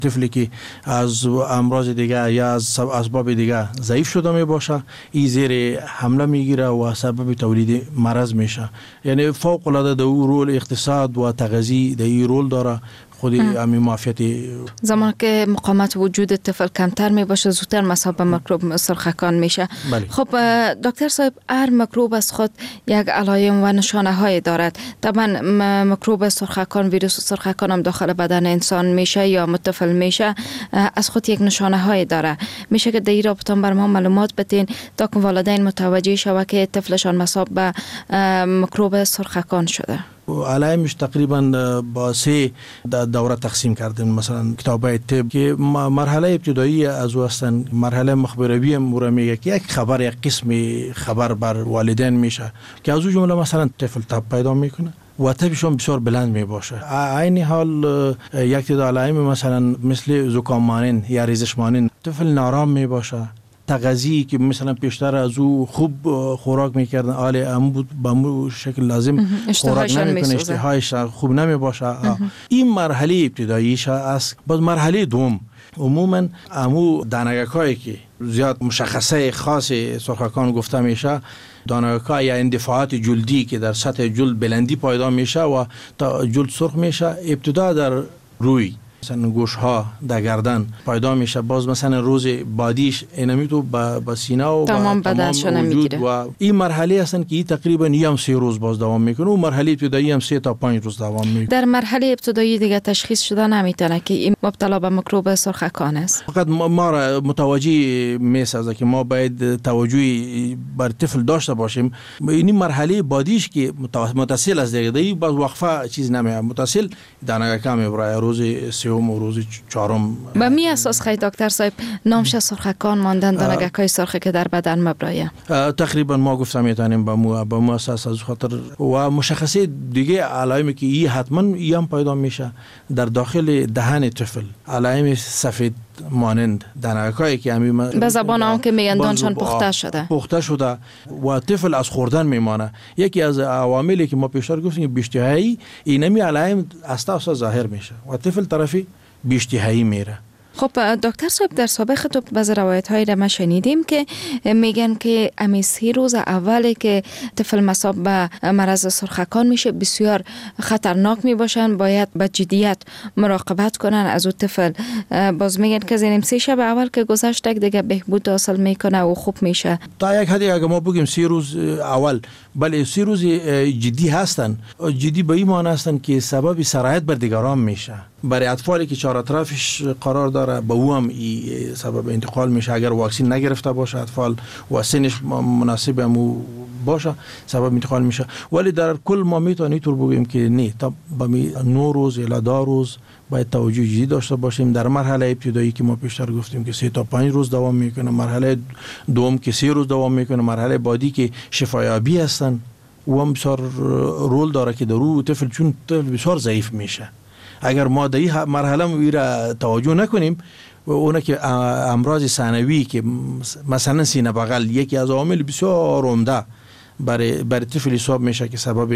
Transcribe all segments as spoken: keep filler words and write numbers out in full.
طفلی که از امراض دیگه یا از اسباب دیگه ضعیف شده می باشه، این زیر حمله میگیره و سبب تولید مرض میشه. یعنی فوق العاده در او رول اقتصاد و تغذیه در این رول داره. خودی همین معافیت زمان که مقاومت وجود طفل کمتر می باشه زودتر مصاب به میکروب سرخکان میشه. بله. خب دکتر صاحب، هر میکروب از خود یک علائم و نشانه های دارد. طبعا میکروب سرخکان، ویروس سرخکان هم داخل بدن انسان میشه یا طفل میشه، از خود یک نشانه های داره. میشه که در این رابطه بر ما معلومات بدین تا که والدین متوجه شود که طفلشان مصاب به میکروب سرخکان شده. علائمش تقریبا با سه دوره تقسیم کردیم. مثلا کتابای طب که مرحله ابتدایی از او هستن، مرحله مخبروی مورا میگه که یک خبر، یک قسم خبر بر والدین میشه که از او جمله مثلا طفل تب پیدا میکنه و تبشون بسیار بلند می باشه. عین حال یک تعداد علائم مثلا مثل زکام مانند یا ریزش مانند، طفل نارام می باشه. تغذیه که مثلا پیشتر از او خوب خوراک میکردن، آله امو بود با مو شکل لازم خوراک نمیکنه، اشتهایش خوب نمی باشه. این مرحله ابتداییش است. باز مرحله دوم عموما امو دانگکایی که زیاد مشخصه خاص سرخکان گفته میشه، دانگکای یا اندفاعات جلدی که در سطح جلد بلندی پیدا میشه و تا جلد سرخ میشه، ابتدا در روی مثلا گوش ها در گردن پیدا میشه. باز مثلا روز بعدیش اینمی تو با سینه و تمام بدنشون میگیره و این مرحله هستن که تقریبا یه سه روز باز دوام میکنه و مرحله ابتدایی هم سه تا پنج روز دوام میکنه. در مرحله ابتدایی دیگه تشخیص شده نمیتونه که این مبتلا به میکروب سرخکان است. فقط ما را متوجه میسازه که ما باید توجهی بر طفل داشته باشیم. این مرحله بعدیش که متصل از دیگه باز وقفه چیز نمیه، متصل دانگکا میبره روز و روز چهارم. به می اساس خیلی دکتر صاحب نامش سرخکان ماندن دانگکای سرخه که در بدن مبرایه؟ تقریبا ما گفتم میتونیم با مو با مو اساس از خاطر و مشخصه دیگه علائمی که این حتما این هم پیدا میشه در داخل دهن طفل، علائم سفید مانند دانگکایی که همین به زبان هم که میگن دانشان پخته شده پخته شده و طفل از خوردن میمانه. یکی از عواملی که ما پیشتر گفتیم بیشتهایی، اینمی علائم اساس ظاهر میشه و طفل طرفی بیشتهایی میره. خب دکتر صاحب، در سابق تو بعض روایت هایی را ما شنیدیم که میگن که امی سی روز اولی که طفل مصاب به مرض سرخکان میشه بسیار خطرناک می باشن، باید با جدیت مراقبت کنن از اون طفل. باز میگن که زیر سی شب اول که گذشت دیگه بهبود حاصل میکنه و خوب میشه. تا یک حدی اگه ما بگیم سی روز اول، بله سی روز جدی هستن. جدی به این معنی هستن که سبب سرایت بر دیگران میشه. برای اطفالی که چهار اطرافش قرار داره با او هم ای سبب انتقال میشه. اگر واکسین نگرفته باشه اطفال و سنش مناسب هم باشه سبب انتقال میشه. ولی در کل ما میتونیم اینطور بگیم که نه، تا با نه روز یا ده روز باید توجه جدی داشته باشیم. در مرحله ابتدایی که ما پیشتر گفتیم که سه تا پنج روز دوام میکنه، مرحله دوم که سه روز دوام میکنه، مرحله بعدی که شفایابی هستن و هم بسیار رول داره که در او طفل چون طفل بسیار ضعیف میشه. اگر ما در این مرحله میره توجه نکنیم و اونه که امراض ثانوی که مثلا سینه بغل یکی از عوامل بسیار عمده برای برای طفل حساب میشه که سبب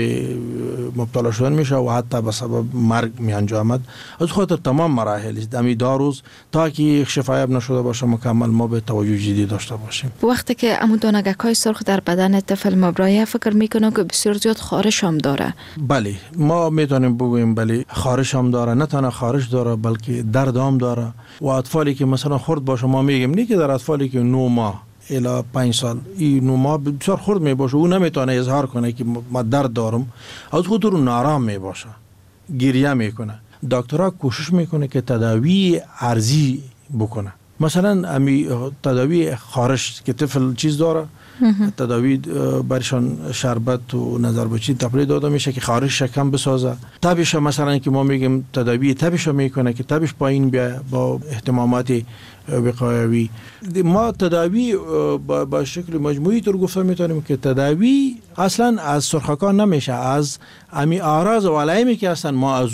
مبتلا شدن میشه و حتی به سبب مرگ می انجامد. از خاطر تمام مراحل دمی دو روز تا که شفایاب نشده باشه مکمل ما به توجه جدی داشته باشیم. وقتی که عمو دانگکای سرخ در بدن طفل مبرایه، فکر میکنم که بسیار زیاد خارش هم داره. بله، ما میتونیم بگویم بله خارش هم داره، نه تنها خارش داره بلکه درد هم داره. و اطفالی که مثلا خرد باشه ما میگیم نه که در اطفالی که نه ماه الی پنج سال این ما بسیار خرد می باشه او نمیتونه اظهار کنه که ما درد دارم، از خود رو نارام می باشه، گریه میکنه. دکترها کوشش میکنه که تداوی ارزی بکنه. مثلا امی تداوی خارش که طفل چیز داره، تداوی برشان شربت و نظر بچی تپلی داده میشه که خارش شکم بسازه. تبش مثلا که ما میگیم تداوی تبش میکنه که تبش پایین بیا با اهتمامات وقایوی. ما تداوی با, با شکل مجموعی طور گفته میتونیم که تداوی اصلا از سرخکان نمیشه، از امی اعراض و علائمی که هستن ما از او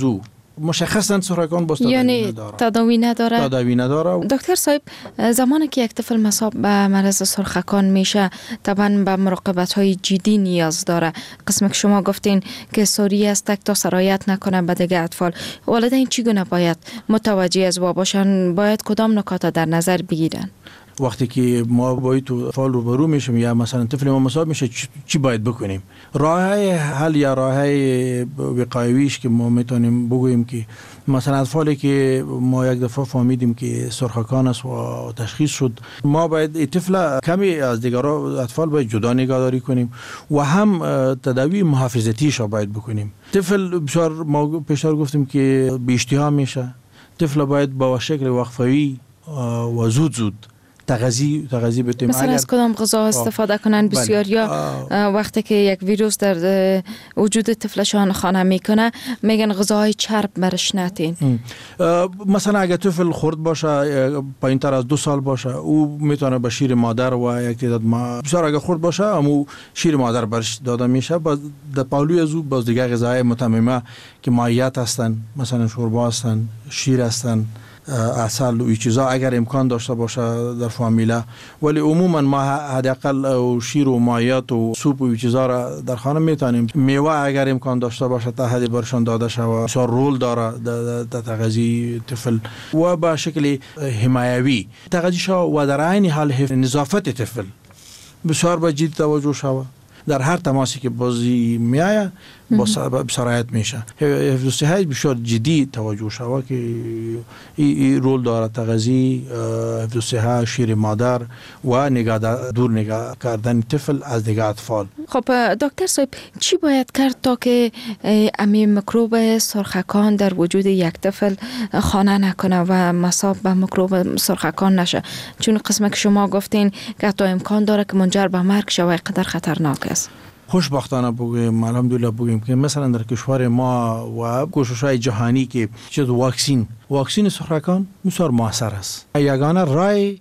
مشخصاً سرخکان باز تداوی یعنی نداره. تداوی نداره. تداوی نداره. دکتر صاحب زمانی که یک طفل مصاب به مرض سرخکان میشه طبعا به مراقبت های جدی نیاز داره. قسم که شما گفتین که سوری است تا سرایت نکنه به دیگه اطفال، والدین چگونه باید متوجه از وا باشن؟ باید کدام نکات در نظر بگیرن؟ وقتی که ما باید تو اطفال روبرو میشیم یا مثلا طفل ما مصاب میشه چی باید بکنیم؟ راه حل یا راه وقایویش که ما میتونیم بگوییم که مثلا اطفالی که ما یک دفعه فهمیدیم که سرخکان است و تشخیص شد، ما باید طفل کمی از دیگر اطفال باید جدا نگهداری کنیم و هم تداوی محافظتیش را باید بکنیم. طفل بسیار ما پیشتر گفتیم که بی اشتها میشه، طفل باید با شکل وقفه‌ای و زود زود تغذیه تغذیه بتیم. مثلا از کدام غذا استفاده کنن؟ بسیار یا وقتی که یک ویروس در وجود طفلشان خانه میکنه میگن غذاهای چرب برش نتین. مثلا اگه طفل خرد باشه پایین تر از دو سال باشه او میتونه به شیر مادر و یک تعداد ما بسیار اگه خرد باشه امو شیر مادر برش داده میشه. باز در پهلوی از او باز دیگه غذاهای متممه که مایعات هستن، مثلا شوربا هستن، شیر هستن، عسل و این چیزا اگر امکان داشته باشه در فامیلا. ولی عموما ما حداقل شیر و مایعات و سوپ و این چیزا را در خانه میتونیم. میوه اگر امکان داشته باشه تا حدی برشان داده شود. بسیار رول داره در تغذیه طفل و به شکل حمایوی تغذیه شود و در عین حال نظافت طفل بسیار به جدی توجه شود. در هر تماسی که بازی میایه با سرایت میشه. حفظ صحت بسیار جدی توجه شود که این رول داره تغذیه، حفظ صحت، شیر مادر و نگاه دور نگاه کردن طفل از دیگه اطفال. خب دکتر صاحب چی باید کرد تا که امی میکروب سرخکان در وجود یک طفل خانه نکنه و مصاب به میکروب سرخکان نشه؟ چون قسمه که شما گفتین که حتی امکان داره که منجر به مرگ شوه، قدر خطرناک است. خوشبختانه بگویم الحمدلله بگویم که مثلا در کشور ما و کوشش‌های جهانی که چه واکسین واکسین سرخکان بسیار موثر است. یگانه راه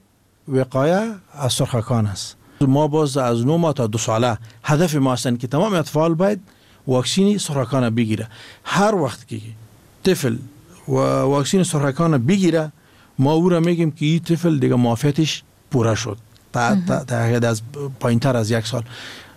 وقایه از سرخکان است. ما باز از نه ماه تا دو ساله هدف ما است که تمام اطفال باید واکسین سرخکان بگیره. هر وقت که طفل و واکسین سرخکان بگیره ما او را میگیم که این طفل دیگه معافیتش پوره شد تا تا از پایینتر از یک سال.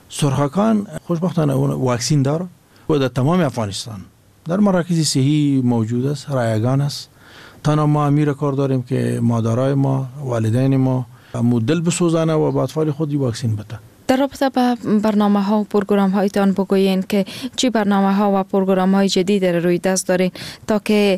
سرخکان خوشبختانه اون واکسین داره و در تمام افغانستان در مراکز صحی موجود است، رایگان است. تنها ما امیر کار داریم که مادرای ما، والدین ما مدل بسوزانه و با اطفال خودی واکسین بده. در رابطه با برنامه ها و پروگرام هایتان بگوین که چی برنامه ها و پروگرام های جدید در روی دست دارین تا که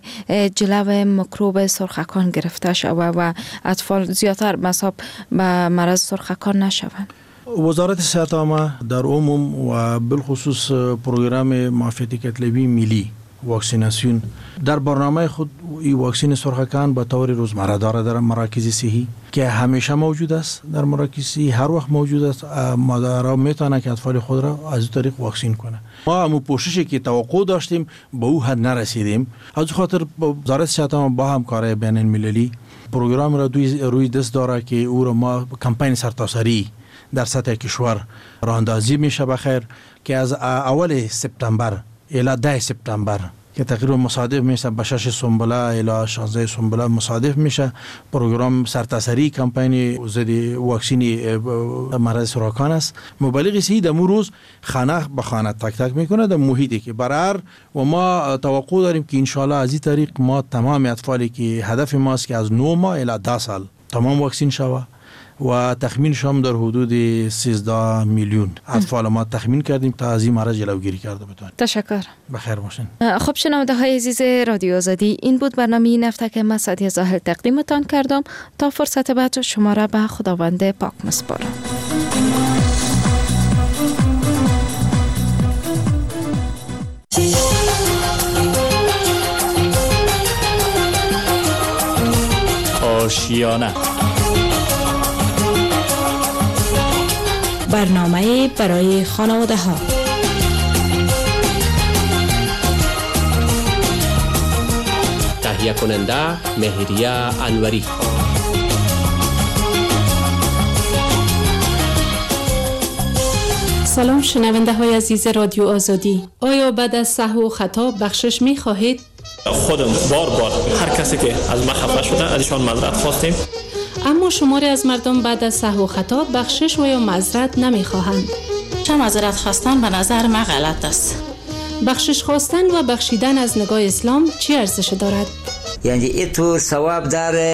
جلو میکروب سرخکان گرفته شود و اطفال زیادتر مصاب به مرض سرخکان نشوند؟ وزارت صحت عامه در عموم و بالخصوص پروگرام معافیت کتلوی ملی واکسیناسیون در برنامه خود این واکسین سرخکان به طور روزمره داره در مراکز صحی که همیشه موجود است. در مراکز صحی هر وقت موجود است. مادرها میتونن که اطفال خود را از این طریق واکسین کنه. ما هم پوششی که توقع داشتیم به او حد نرسیدیم. از خاطر وزارت صحت عامه با همکاری بین المللی پروگرام را روی دست داره که او را ما کمپین سرتاسری در سطح کشور راه اندازی میشه بخیر که از اول سپتامبر الی ده سپتامبر که تقریبا مصادف میشه با شش سنبله الی شانزده سنبله مصادف میشه پروگرام سرتاسری کمپین ضد واکسین مرض سرطان است. مبلغ صحی در روز خانه به خانه تک تک میکنه در محیطی که برار و ما توقع داریم که ان شاء الله از این طریق ما تمام اطفالی که هدف ماست که از نه ماه الی ده سال تمام واکسین شوه و تخمین شام در حدود سیزده میلیون اطفال ما تخمین کردیم تا از این مرض جلوگیری کرده بتوانیم. تشکر. بخیر باشین. خب شنونده های عزیز رادیو آزادی، این بود برنامه این هفته که من سعدیه زاهد تقدیمتان کردم. تا فرصت بعد شما را به خداوند پاک میسپارم. آشیانه برنامه برای خانواده ها. تهیه کننده مهریه انوری. سلام شنونده های عزیز رادیو آزادی. آیا بعد از سهو و خطا بخشش می خواهید؟ خودم بار بار هر کسی که از ما خفه شده ازشان معذرت خواستیم. اما شماری از مردم بعد از سهو و خطا بخشش و یا معذرت نمیخواهند. چه معذرت خواستن به نظر من غلط است. بخشش خواستن و بخشیدن از نگاه اسلام چی ارزش دارد؟ یعنی این تو ثواب داره